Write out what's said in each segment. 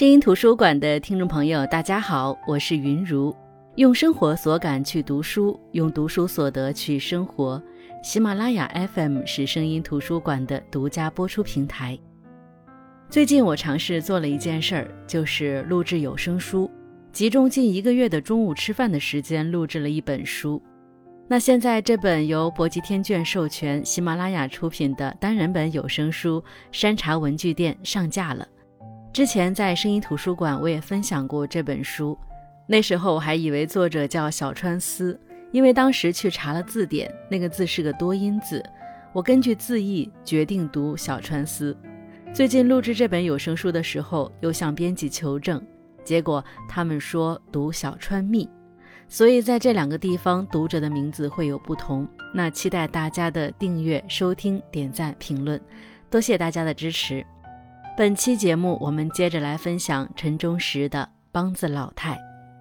声音图书馆的听众朋友大家好，我是云如，用生活所感去读书，用读书所得去生活。喜马拉雅 FM 是声音图书馆的独家播出平台。最近我尝试做了一件事儿，就是录制有声书，集中近1个月的中午吃饭的时间录制了一本书。那现在这本由博吉天卷授权喜马拉雅出品的单人本有声书《山茶文具店》上架了。之前在声音图书馆我也分享过这本书，那时候我还以为作者叫小川丝，因为当时去查了字典，那个字是个多音字，我根据字义决定读小川丝。最近录制这本有声书的时候，又向编辑求证，结果他们说读小川蜜，所以在这2个地方读者的名字会有不同。那期待大家的订阅、收听、点赞、评论，多谢大家的支持。本期节目我们接着来分享陈忠实的梆子老太。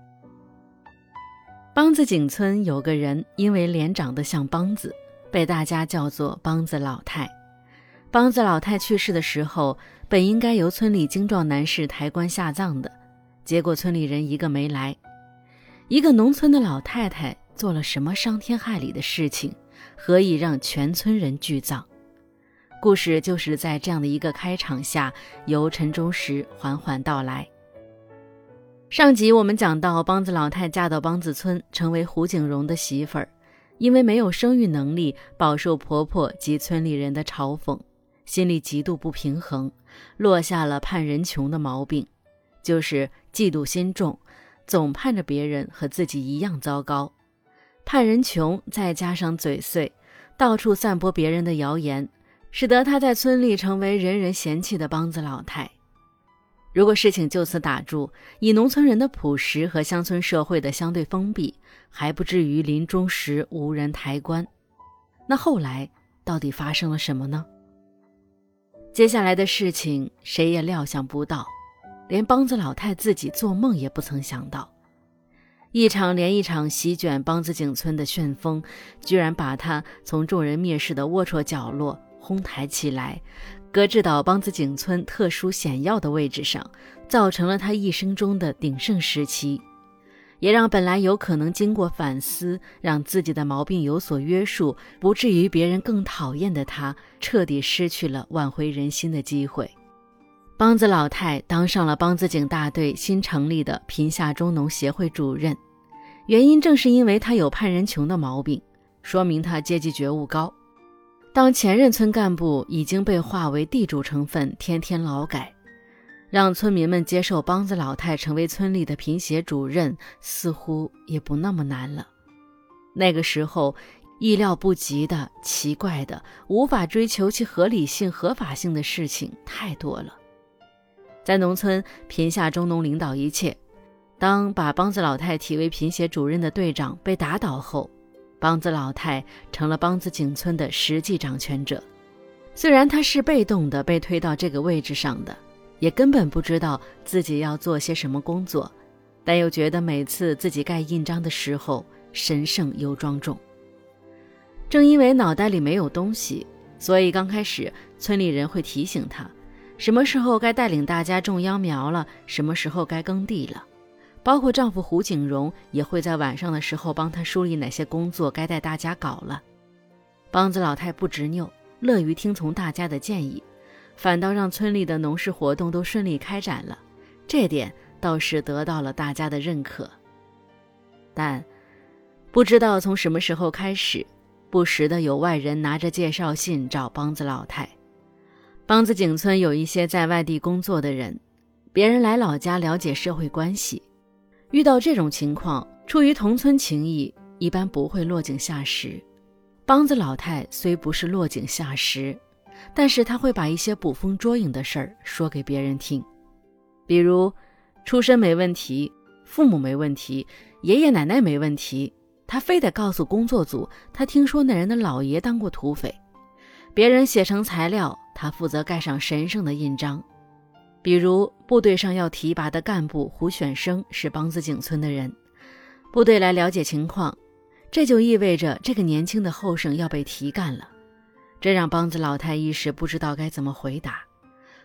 梆子井村有个人因为脸长得像梆子，被大家叫做梆子老太。梆子老太去世的时候，本应该由村里精壮男士抬棺下葬的，结果村里人一个没来。一个农村的老太太做了什么伤天害理的事情，何以让全村人聚葬？故事就是在这样的一个开场下，由陈忠实缓缓道来。上集我们讲到，梆子老太嫁到梆子村，成为胡景荣的媳妇儿，因为没有生育能力，饱受婆婆及村里人的嘲讽，心里极度不平衡，落下了盼人穷的毛病，就是嫉妒心重，总盼着别人和自己一样糟糕。盼人穷再加上嘴碎，到处散播别人的谣言，使得她在村里成为人人嫌弃的梆子老太。如果事情就此打住，以农村人的朴实和乡村社会的相对封闭，还不至于临终时无人抬棺。那后来到底发生了什么呢？接下来的事情谁也料想不到，连梆子老太自己做梦也不曾想到。一场连一场席卷梆子井村的旋风，居然把她从众人蔑视的龌龊角落哄抬起来，搁置到梆子井村特殊显要的位置上，造成了他一生中的鼎盛时期，也让本来有可能经过反思，让自己的毛病有所约束，不至于别人更讨厌的他，彻底失去了挽回人心的机会。梆子老太当上了梆子井大队新成立的贫下中农协会主任，原因正是因为他有盼人穷的毛病，说明他阶级觉悟高。当前任村干部已经被划为地主成分，天天劳改，让村民们接受梆子老太成为村里的贫协主任，似乎也不那么难了。那个时候，意料不及的、奇怪的、无法追求其合理性、合法性的事情太多了。在农村，贫下中农领导一切。当把梆子老太提为贫协主任的队长被打倒后，梆子老太成了梆子井村的实际掌权者。虽然他是被动的被推到这个位置上的，也根本不知道自己要做些什么工作，但又觉得每次自己盖印章的时候神圣又庄重。正因为脑袋里没有东西，所以刚开始村里人会提醒他，什么时候该带领大家种秧苗了，什么时候该耕地了。包括丈夫胡景荣也会在晚上的时候帮他梳理哪些工作该带大家搞了。梆子老太不执拗，乐于听从大家的建议，反倒让村里的农事活动都顺利开展了，这点倒是得到了大家的认可。但不知道从什么时候开始，不时的有外人拿着介绍信找梆子老太。梆子井村有一些在外地工作的人，别人来老家了解社会关系，遇到这种情况，出于同村情谊，一般不会落井下石。梆子老太虽不是落井下石，但是他会把一些捕风捉影的事儿说给别人听，比如出身没问题，父母没问题，爷爷奶奶没问题，他非得告诉工作组，他听说那人的老爷当过土匪。别人写成材料，他负责盖上神圣的印章。比如部队上要提拔的干部胡选生是梆子井村的人，部队来了解情况，这就意味着这个年轻的后生要被提干了。这让梆子老太一时不知道该怎么回答。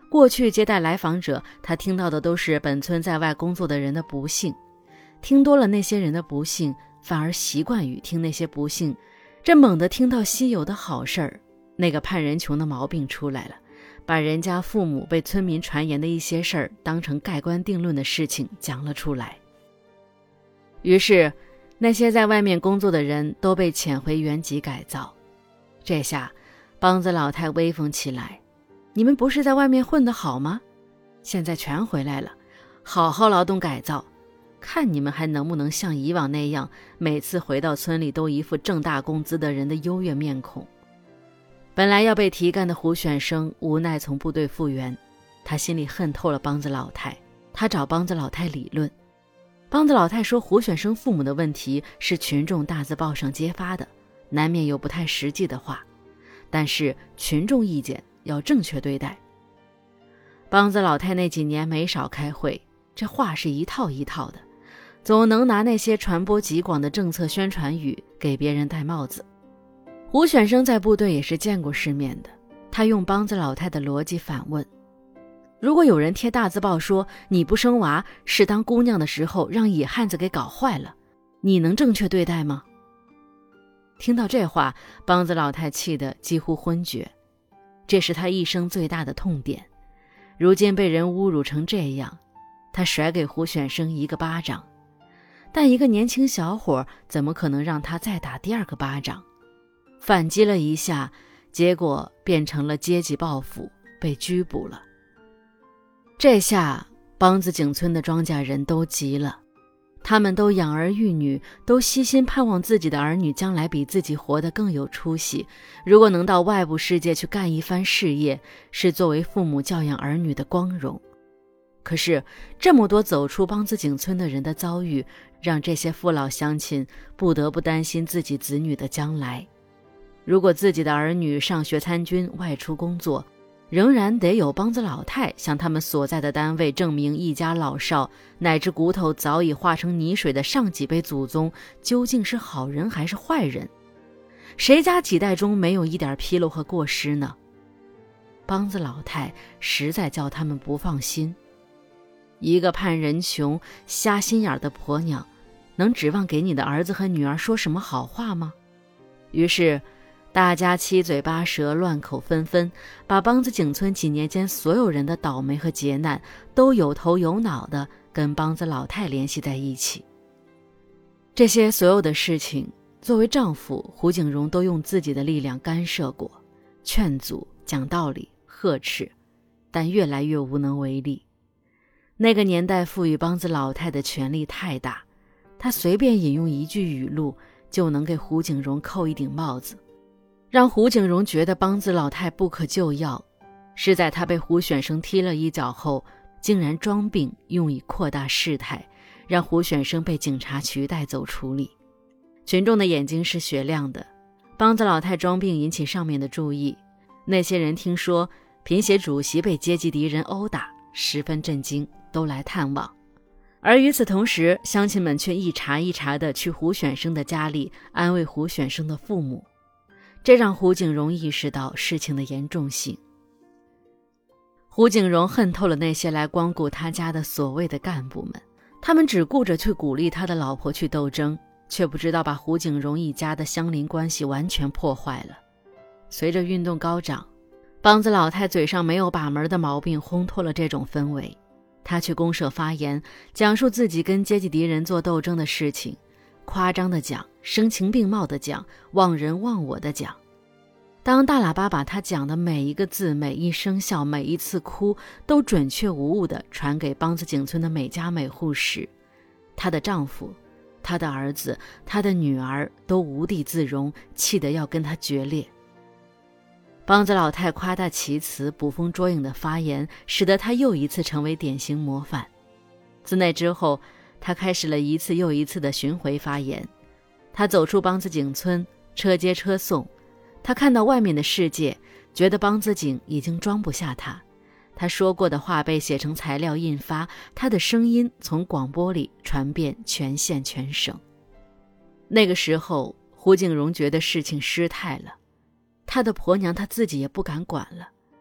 过去接待来访者，他听到的都是本村在外工作的人的不幸，听多了那些人的不幸，反而习惯于听那些不幸。这猛地听到稀有的好事儿，那个盼人穷的毛病出来了，把人家父母被村民传言的一些事儿当成盖棺定论的事情讲了出来。于是那些在外面工作的人都被遣回原籍改造。这下梆子老太威风起来，你们不是在外面混得好吗？现在全回来了，好好劳动改造，看你们还能不能像以往那样，每次回到村里都一副挣大工资的人的优越面孔。本来要被提干的胡选生无奈从部队复员，他心里恨透了梆子老太，他找梆子老太理论。梆子老太说胡选生父母的问题是群众大字报上揭发的，难免有不太实际的话，但是群众意见要正确对待。梆子老太那几年没少开会，这话是一套一套的，总能拿那些传播极广的政策宣传语给别人戴帽子。胡选生在部队也是见过世面的，他用梆子老太的逻辑反问，如果有人贴大字报说你不生娃是当姑娘的时候让野汉子给搞坏了，你能正确对待吗？听到这话，梆子老太气得几乎昏厥，这是他一生最大的痛点。如今被人侮辱成这样，他甩给胡选生一个巴掌，但一个年轻小伙怎么可能让他再打第二个巴掌？反击了一下，结果变成了阶级报复，被拘捕了。这下梆子井村的庄稼人都急了，他们都养儿育女，都悉心盼望自己的儿女将来比自己活得更有出息，如果能到外部世界去干一番事业，是作为父母教养儿女的光荣。可是这么多走出梆子井村的人的遭遇，让这些父老乡亲不得不担心自己子女的将来。如果自己的儿女上学参军外出工作，仍然得有梆子老太向他们所在的单位证明一家老少乃至骨头早已化成泥水的上几辈祖宗究竟是好人还是坏人，谁家几代中没有一点纰漏和过失呢？梆子老太实在叫他们不放心。一个盼人穷瞎心眼的婆娘，能指望给你的儿子和女儿说什么好话吗？于是大家七嘴八舌，乱口纷纷，把梆子井村几年间所有人的倒霉和劫难都有头有脑的跟梆子老太联系在一起。这些所有的事情，作为丈夫胡景荣都用自己的力量干涉过，劝阻、讲道理、呵斥，但越来越无能为力。那个年代赋予梆子老太的权力太大，他随便引用一句语录就能给胡景荣扣一顶帽子，让胡景荣觉得梆子老太不可救药，是在他被胡选生踢了一脚后，竟然装病用以扩大事态，让胡选生被警察局带走处理。群众的眼睛是雪亮的，梆子老太装病引起上面的注意，那些人听说贫协主席被阶级敌人殴打，十分震惊，都来探望。而与此同时，乡亲们却一茬一茬地去胡选生的家里安慰胡选生的父母，这让胡景荣意识到事情的严重性。胡景荣恨透了那些来光顾他家的所谓的干部们，他们只顾着去鼓励他的老婆去斗争，却不知道把胡景荣一家的乡邻关系完全破坏了。随着运动高涨，梆子老太嘴上没有把门的毛病烘托了这种氛围。他去公社发言，讲述自己跟阶级敌人做斗争的事情，夸张的讲，声情并茂的讲，忘人忘我的讲。当大喇叭把他讲的每一个字、每一声笑、每一次哭都准确无误地传给梆子井村的每家每户时，她的丈夫、她的儿子、她的女儿都无地自容，气得要跟他决裂。梆子老太夸大其词、捕风捉影的发言，使得她又一次成为典型模范。自那之后，她开始了一次又一次的巡回发言。她走出梆子井村，车接车送，她看到外面的世界，觉得梆子井已经装不下她。她说过的话被写成材料印发，她的声音从广播里传遍全县全省。那个时候，胡景荣觉得事情失态了，他的婆娘他自己也不敢管了。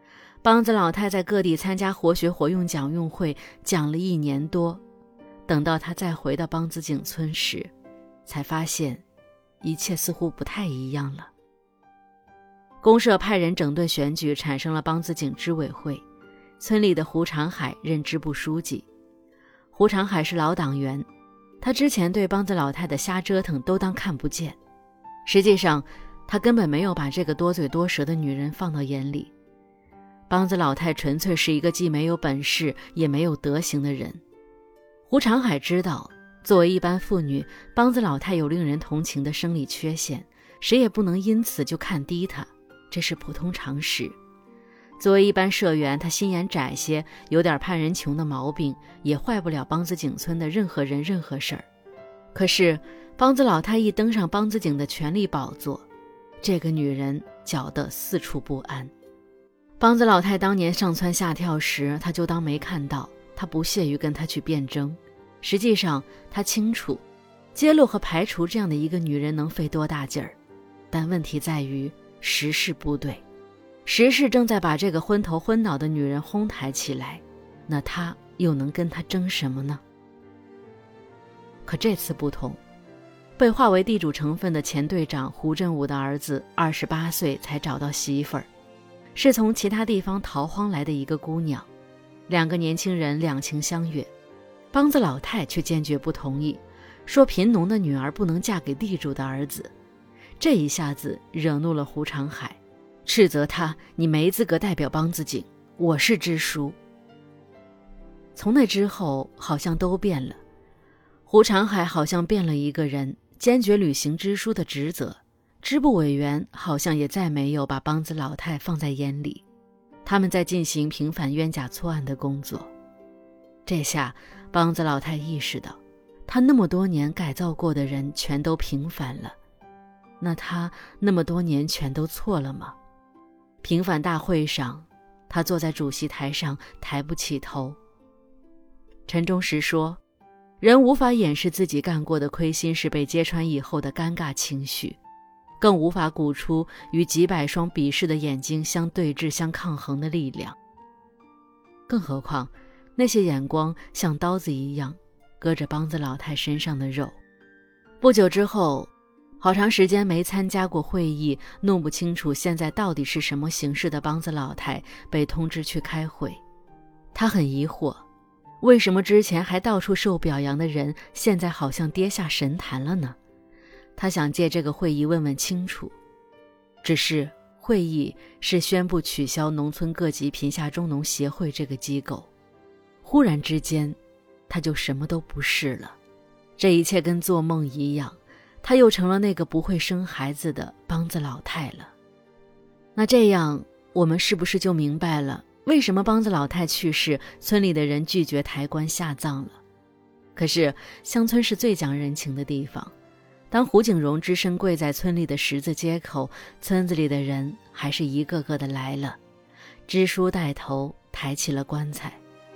梆子老太在各地参加活学活用讲用会，讲了1年多。等到他再回到梆子井村时，才发现一切似乎不太一样了。公社派人整顿选举，产生了梆子井支委会，村里的胡长海任支部书记。胡长海是老党员，他之前对梆子老太的瞎折腾都当看不见，实际上他根本没有把这个多嘴多舌的女人放到眼里。梆子老太纯粹是一个既没有本事也没有德行的人。胡长海知道，作为一般妇女，梆子老太有令人同情的生理缺陷，谁也不能因此就看低她，这是普通常识。作为一般社员，他心眼窄些，有点盼人穷的毛病，也坏不了梆子井村的任何人任何事儿。可是梆子老太一登上梆子井的权力宝座，这个女人搅得四处不安。梆子老太当年上蹿下跳时，他就当没看到，他不屑于跟他去辩争。实际上他清楚，揭露和排除这样的一个女人能费多大劲儿，但问题在于时势不对，时势正在把这个昏头昏脑的女人哄抬起来，那他又能跟她争什么呢？可这次不同，被划为地主成分的前队长胡振武的儿子28岁才找到媳妇儿，是从其他地方逃荒来的一个姑娘。2个年轻人两情相悦，梆子老太却坚决不同意，说贫农的女儿不能嫁给地主的儿子。这一下子惹怒了胡长海，斥责他：你没资格代表梆子井，我是支书。从那之后好像都变了，胡长海好像变了一个人，坚决履行支书的职责，支部委员好像也再没有把梆子老太放在眼里，他们在进行平反冤假错案的工作。这下梆子老太意识到，他那么多年改造过的人全都平反了，那他那么多年全都错了吗？平反大会上，他坐在主席台上抬不起头。陈忠实说，人无法掩饰自己干过的亏心事被揭穿以后的尴尬情绪，更无法鼓出与几百双鄙视的眼睛相对峙相抗衡的力量。更何况那些眼光像刀子一样割着梆子老太身上的肉。不久之后，好长时间没参加过会议，弄不清楚现在到底是什么形式的梆子老太被通知去开会。他很疑惑，为什么之前还到处受表扬的人，现在好像跌下神坛了呢？他想借这个会议问问清楚。只是会议是宣布取消农村各级贫下中农协会这个机构，忽然之间他就什么都不是了。这一切跟做梦一样，他又成了那个不会生孩子的梆子老太了。那这样我们是不是就明白了为什么梆子老太去世，村里的人拒绝抬棺下葬了？可是乡村是最讲人情的地方，当胡景荣只身跪在村里的十字街口，村子里的人还是一个个的来了，支书带头抬起了棺材。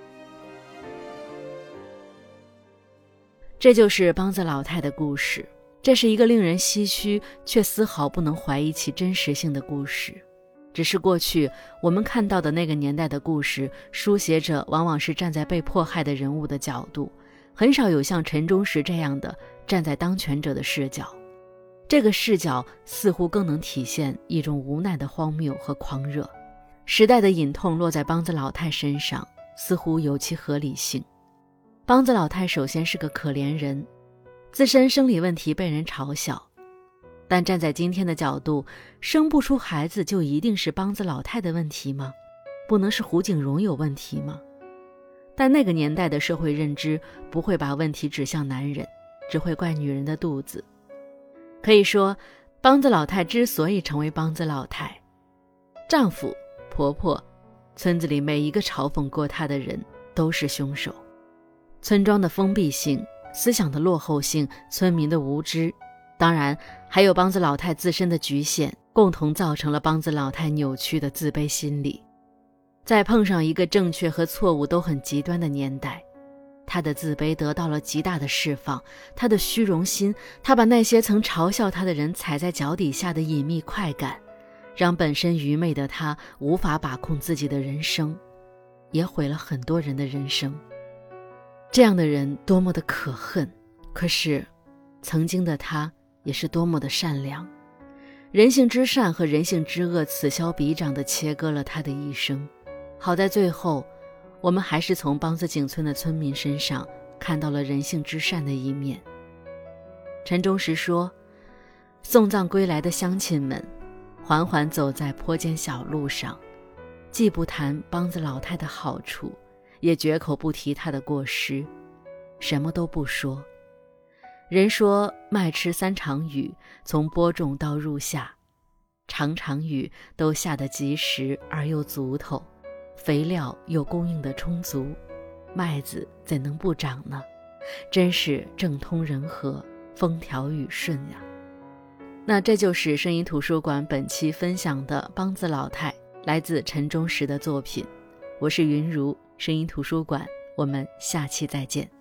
这就是梆子老太的故事，这是一个令人唏嘘却丝毫不能怀疑其真实性的故事。只是过去我们看到的那个年代的故事，书写者往往是站在被迫害的人物的角度，很少有像陈忠实这样的站在当权者的视角。这个视角似乎更能体现一种无奈的荒谬和狂热。时代的隐痛落在梆子老太身上，似乎有其合理性。梆子老太首先是个可怜人，自身生理问题被人嘲笑，但站在今天的角度，生不出孩子就一定是梆子老太的问题吗？不能是胡景荣有问题吗？但那个年代的社会认知不会把问题指向男人，只会怪女人的肚子。可以说，梆子老太之所以成为梆子老太，丈夫、婆婆、村子里每一个嘲讽过她的人都是凶手。村庄的封闭性、思想的落后性、村民的无知，当然还有梆子老太自身的局限，共同造成了梆子老太扭曲的自卑心理。再碰上一个正确和错误都很极端的年代，她的自卑得到了极大的释放，她的虚荣心，她把那些曾嘲笑她的人踩在脚底下的隐秘快感， 让本身愚昧的他无法把控自己的人生，也毁了很多人的人生。这样的人多么的可恨，可是曾经的他也是多么的善良。人性之善和人性之恶此消彼长地切割了他的一生。好在最后我们还是从梆子井村的村民身上看到了人性之善的一面。陈忠实说，送葬归来的乡亲们缓缓走在坡间小路上，既不谈梆子老太的好处，也绝口不提她的过失，什么都不说。人说麦吃3场雨，从播种到入夏，场场雨都下得及时而又足头，肥料又供应得充足，麦子怎能不长呢？真是政通人和，风调雨顺呀。那这就是声音图书馆本期分享的梆子老太，来自陈忠实的作品。我是云如，声音图书馆，我们下期再见。